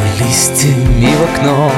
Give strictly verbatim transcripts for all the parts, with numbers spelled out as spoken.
листьями в окно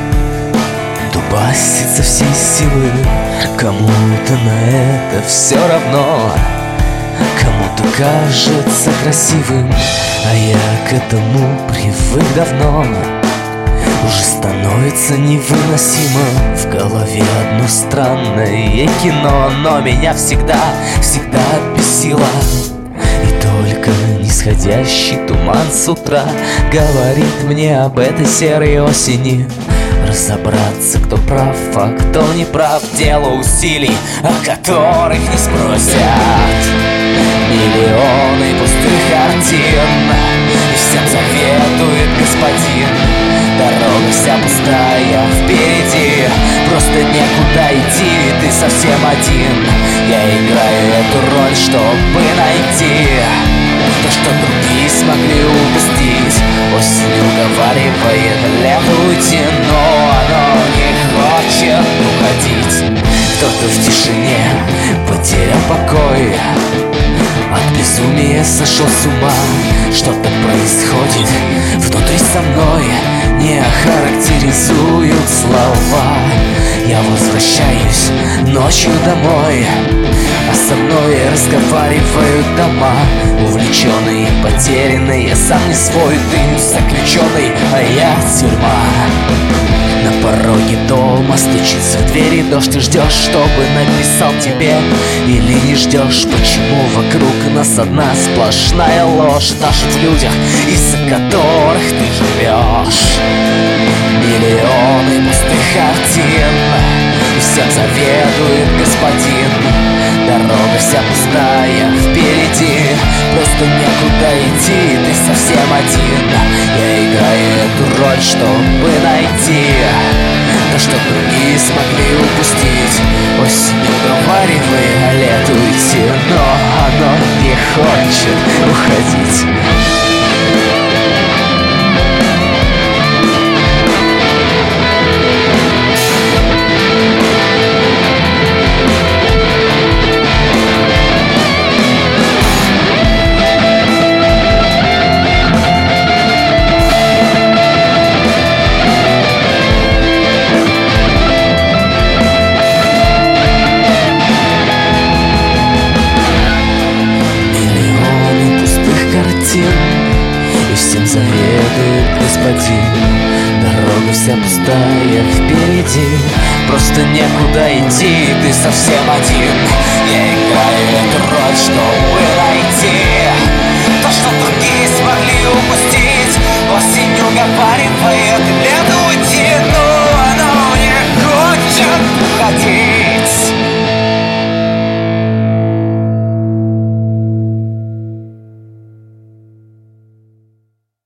дубасит со всей силы. Кому-то на это все равно, кому-то кажется красивым, а я к этому привык давно. Уже становится невыносимо, в голове одно странное кино, но меня всегда, всегда бесило. И только нисходящий туман с утра говорит мне об этой серой осени. Разобраться, кто прав, а кто не прав, дело усилий, о которых не спросят. Миллионы пустых картин, и всем советует господин. Дорога вся пустая впереди, просто некуда идти, ты совсем один. Я играю эту роль, чтобы найти то, что другие смогли упустить. Осень уговаривает лето уйти, но оно не хочет уходить. Кто-то в тишине потерял покой, от безумия сошел с ума. Что-то происходит внутри со мной, не охарактеризуют слова. Я возвращаюсь ночью домой, а со мной разговаривают дома. Увлеченный, потерянный, я сам не свой, дым заключенный, а я тюрьма. На пороге дома стучится в двери дождь. Ты ждешь, чтобы написал тебе, или не ждешь? Почему вокруг нас одна сплошная ложь, даже в людях, из-за которых ты живешь? Миллионы пустых картин, и всем заведует господин. Дорога вся пустая впереди, просто некуда идти, ты совсем один. Я играю эту роль, чтобы найти то, что другие смогли упустить. Осень уговаривает лето уйти, но оно не хочет уходить. И всем заведует господин. Дорога вся пустая впереди, просто некуда идти, ты совсем один. Я играю эту роль, чтобы найти